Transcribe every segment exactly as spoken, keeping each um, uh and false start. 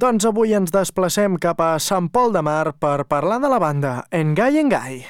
Doncs avui ens desplacem cap a Sant Pol de Mar per parlar de la banda Engai Engai.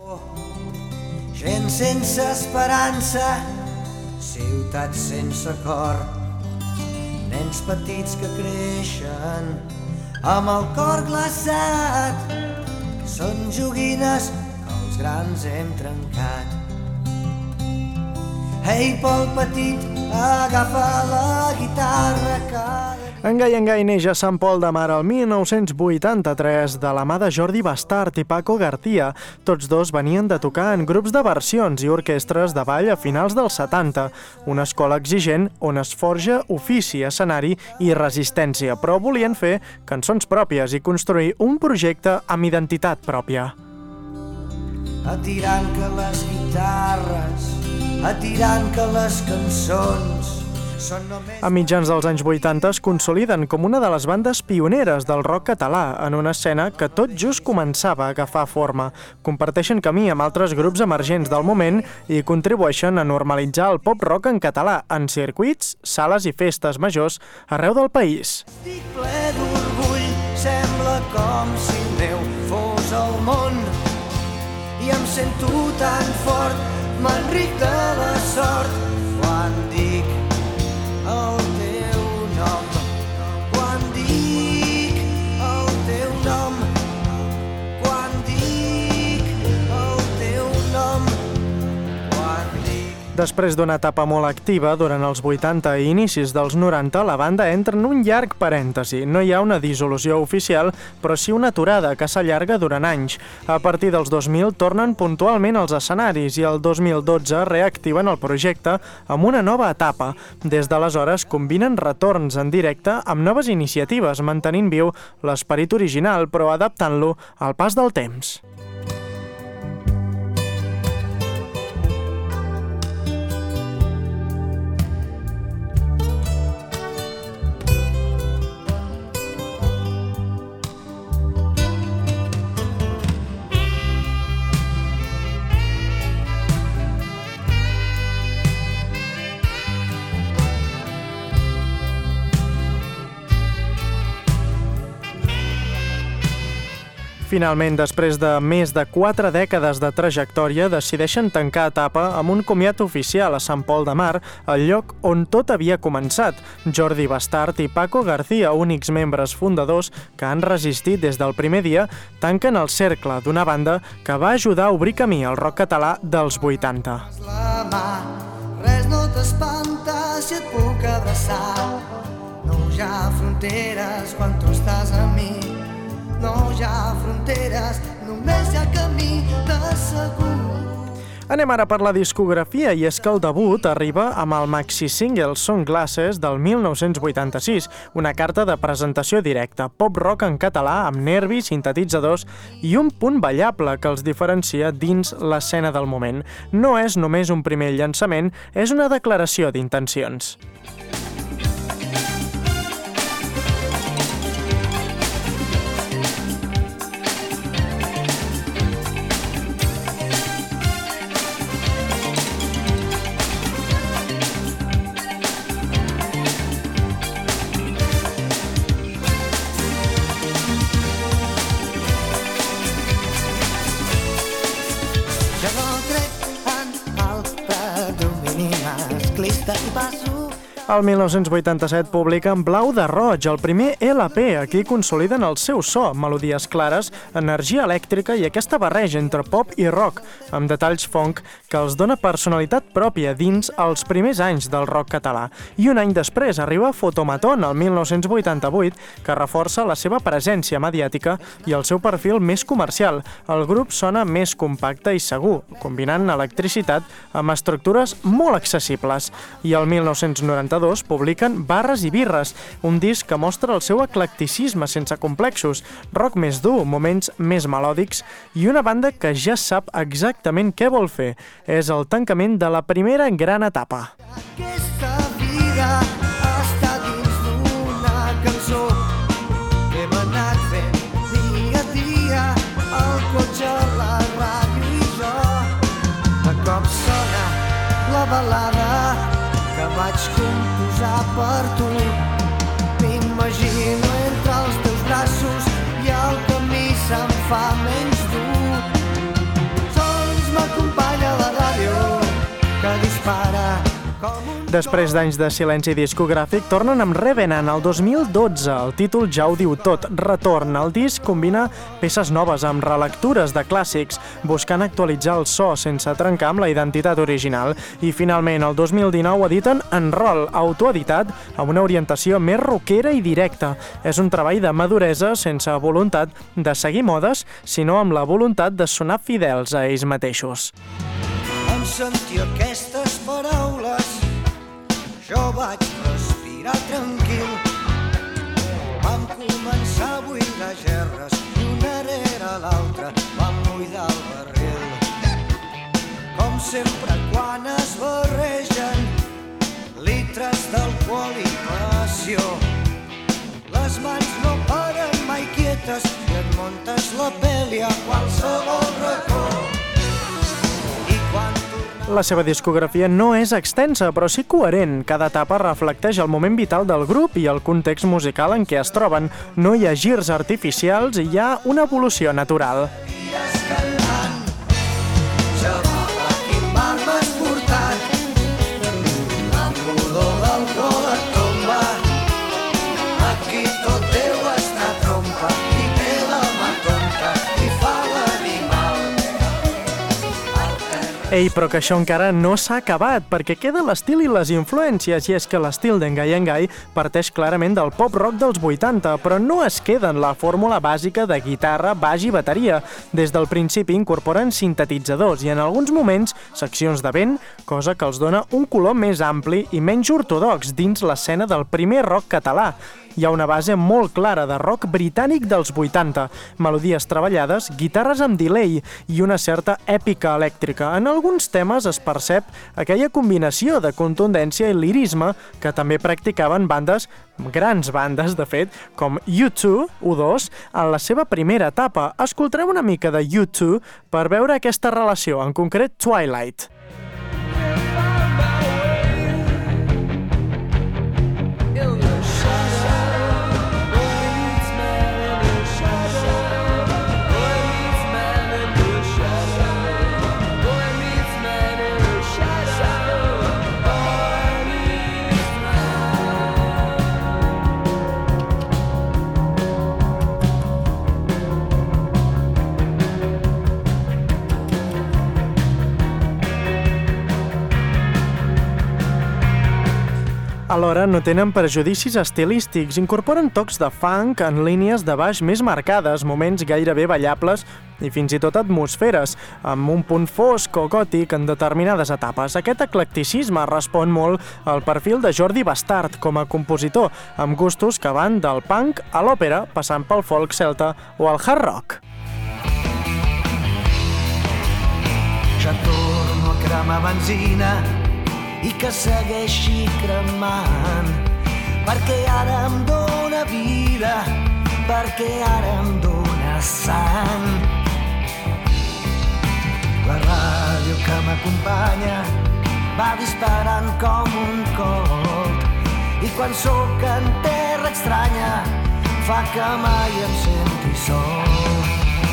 Gent sense esperança, ciutats sense cor, nens petits que creixen amb el cor glaçat, són joguines que els grans hem trencat. Ei, Pol petit, agafa la guitarra cada... Engai Engai neix a Sant Pol de Mar el mil nou-cents vuitanta-tres de la mà de Jordi Bastard i Paco García. Tots dos venien de tocar en grups de versions i orquestres de ball a finals dels setanta, una escola exigent on es forja ofici, escenari i resistència, però volien fer cançons pròpies i construir un projecte amb identitat pròpia. Atirant que les guitarres, atirant que les cançons... A mitjans dels anys vuitanta es consoliden com una de les bandes pioneres del rock català en una escena que tot just començava a agafar forma. Comparteixen camí amb altres grups emergents del moment i contribueixen a normalitzar el pop-rock en català en circuits, sales i festes majors arreu del país. Estic ple d'orgull, sembla com si el meu fos el món i em sento tan fort, m'enric de la sort quan dic el teu nom, quan dic el teu nom, quan dic el teu nom, quan dic... Després d'una etapa molt activa, durant els vuitanta i inicis dels noranta, la banda entra en un llarg parèntesi. No hi ha una dissolució oficial, però sí una aturada que s'allarga durant anys. A partir dels dos mil tornen puntualment als escenaris i el dos mil dotze reactiven el projecte amb una nova etapa. Des d'aleshores combinen retorns en directe amb noves iniciatives, mantenint viu l'esperit original, però adaptant-lo al pas del temps. Finalment, després de més de quatre dècades de trajectòria, decideixen tancar etapa amb un comiat oficial a Sant Pol de Mar, el lloc on tot havia començat. Jordi Bastard i Paco García, únics membres fundadors que han resistit des del primer dia, tanquen el cercle d'una banda que va ajudar a obrir camí al rock català dels vuitanta. La mà, res no t'espanta si et puc abraçar. No hi ha fronteres quan tu estàs amb mi. No hi ha fronteres, només hi ha camí de segur. Anem ara per la discografia, i és que el debut arriba amb el maxi-single Sunglasses del mil nou-cents vuitanta-sis, una carta de presentació directa, pop-rock en català amb nervis, sintetitzadors i un punt ballable que els diferencia dins l'escena del moment. No és només un primer llançament, és una declaració d'intencions. El mil nou-cents vuitanta-set publiquen Blau de Roig, el primer L P. Aquí consoliden el seu so, melodies clares, energia elèctrica i aquesta barreja entre pop i rock, amb detalls funk que els dona personalitat pròpia dins els primers anys del rock català. I un any després arriba Fotomaton, el mil nou-cents vuitanta-vuit, que reforça la seva presència mediàtica i el seu perfil més comercial. El grup sona més compacte i segur, combinant electricitat amb estructures molt accessibles. I el mil nou-cents noranta-dos publiquen Barres i Birres, un disc que mostra el seu eclecticisme sense complexos, rock més dur, moments més melòdics i una banda que ja sap exactament què vol fer. És el tancament de la primera gran etapa. Aquesta vida està dins d'una cançó que hem anat fent dia a dia, al cotxe, la ràdio i jo. De cop sona la balada que vaig composar per tu. M'imagino entre els Després d'anys de silenci discogràfic, tornen amb Revenant el dos mil dotze. El títol ja ho diu tot, Retorn. El disc combina peces noves amb relectures de clàssics, buscant actualitzar el so sense trencar amb la identitat original. I finalment, el dos mil dinou editen Enroll, autoeditat, amb una orientació més rockera i directa. És un treball de maduresa sense voluntat de seguir modes, sinó amb la voluntat de sonar fidels a ells mateixos. En sentir aquestes paraules jo vaig respirar tranquil. Vam començar a buidar gerres i una rere l'altra vam buidar el barril. Com sempre quan es barregen litres d'alcohol i passió, les mans no paren mai quietes i et muntes la peli a qualsevol racó. La seva discografia no és extensa, però sí coherent. Cada etapa reflecteix el moment vital del grup i el context musical en què es troben. No hi ha girs artificials i hi ha una evolució natural. Ei, però que això encara no s'ha acabat, perquè queda l'estil i les influències, i és que l'estil d'Engai Engai parteix clarament del pop-rock dels vuitanta, però no es queda en la fórmula bàsica de guitarra, baix i bateria. Des del principi incorporen sintetitzadors i en alguns moments seccions de vent, cosa que els dona un color més ampli i menys ortodox dins l'escena del primer rock català. Hi ha una base molt clara de rock britànic dels vuitanta, melodies treballades, guitarres amb delay i una certa èpica elèctrica. En alguns temes es percep aquella combinació de contundència i lirisme que també practicaven bandes, grans bandes de fet, com U dos, U dos, en la seva primera etapa. Escoltarem una mica de U dos per veure aquesta relació, en concret Twilight. Alhora, no tenen prejudicis estilístics, incorporen tocs de funk en línies de baix més marcades, moments gairebé ballables i fins i tot atmosferes, amb un punt fosc o gòtic en determinades etapes. Aquest eclecticisme respon molt al perfil de Jordi Bastard com a compositor, amb gustos que van del punk a l'òpera, passant pel folk celta o al hard rock. Ja torno a cremar benzina i que segueixi cremant, perquè ara em dóna vida, perquè ara em dóna sang. La ràdio que m'acompanya va disparant com un colt, i quan sóc en terra estranya fa que mai em senti sol.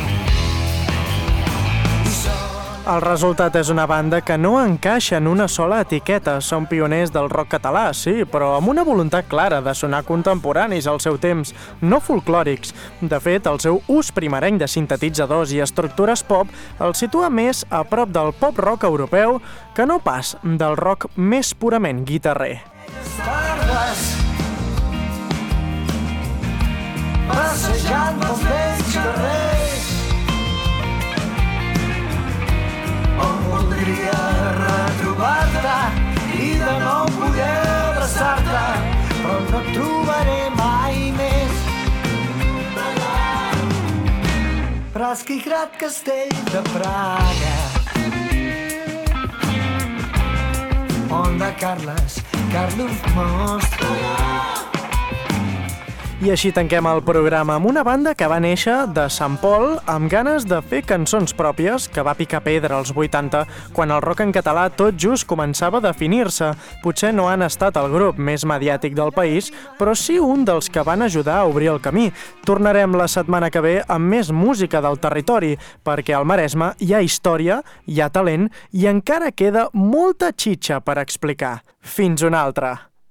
El resultat és una banda que no encaixa en una sola etiqueta. Són pioners del rock català, sí, però amb una voluntat clara de sonar contemporanis al seu temps, no folclòrics. De fet, el seu ús primerenc de sintetitzadors i estructures pop el situa més a prop del pop-rock europeu que no pas del rock més purament guitarrer. Passejant pels vells carrers on voldria retrobar-te i de nou poder abraçar-te, però no et trobaré mai més. Praskigrat, Castell de Praga, Pont de Carles, Karlov Most. I així tanquem el programa amb una banda que va néixer de Sant Pol amb ganes de fer cançons pròpies, que va picar pedra als vuitanta, quan el rock en català tot just començava a definir-se. Potser no han estat el grup més mediàtic del país, però sí un dels que van ajudar a obrir el camí. Tornarem la setmana que ve amb més música del territori, perquè al Maresme hi ha història, hi ha talent i encara queda molta xitxa per explicar. Fins una altra!